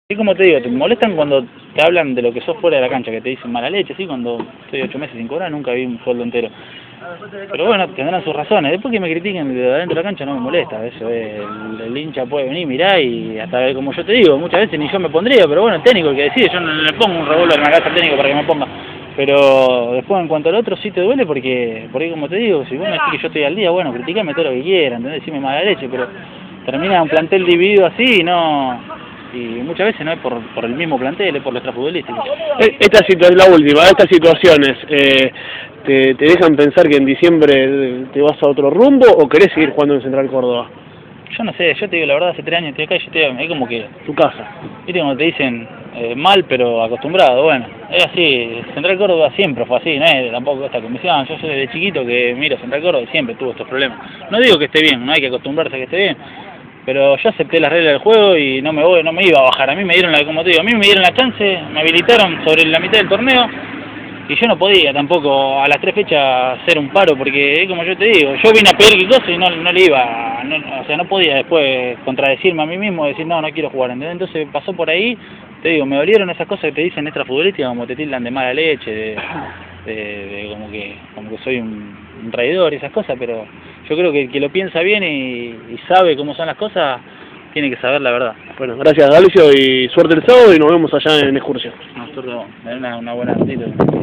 Sí, como te digo, te molestan cuando te hablan de lo que sos fuera de la cancha, que te dicen mala leche, sí, cuando estoy 8 meses sin cobrar, nunca vi un sueldo entero. Pero bueno, tendrán sus razones. Después que me critiquen de adentro de la cancha no me molesta, eso el hincha puede venir, mirá, y hasta como yo te digo, muchas veces ni yo me pondría, pero bueno, el técnico el que decide, yo no le pongo un revólver en la casa al técnico para que me ponga. Pero después en cuanto al otro sí te duele porque como te digo, si vos me decís que yo estoy al día, bueno, criticame todo lo que quieras, ¿entendés? Decime mala leche, pero termina un plantel dividido así y no... Y muchas veces no es por el mismo plantel, es por lo extrafutbolístico. La última, estas situaciones, ¿te dejan pensar que en diciembre te vas a otro rumbo o querés seguir jugando en Central Córdoba? Yo no sé, yo te digo la verdad, hace 3 años estoy acá y yo te digo, es como que... Tu casa. Viste como te dicen, mal pero acostumbrado, bueno, es así, Central Córdoba siempre fue así, no es tampoco esta comisión, yo soy desde chiquito que miro Central Córdoba y siempre tuvo estos problemas. No digo que esté bien, no hay que acostumbrarse a que esté bien, pero yo acepté las reglas del juego y no me iba a bajar. A mí me dieron como te digo, a mí me dieron la chance, me habilitaron sobre la mitad del torneo y yo no podía tampoco a las 3 fechas hacer un paro porque como yo te digo, yo vine a pedir qué cosa y no le iba, o sea, no podía después contradecirme a mí mismo, decir no quiero jugar, ¿entendés? Entonces pasó por ahí, te digo, me dolieron esas cosas que te dicen extrafutbolísticas, como te tildan de mala leche, de como que soy un traidor y esas cosas, pero yo creo que el que lo piensa bien y sabe cómo son las cosas, tiene que saber la verdad. Bueno, gracias Galicio y suerte el sábado y nos vemos allá en excursión. Nosotros, una buena noticia.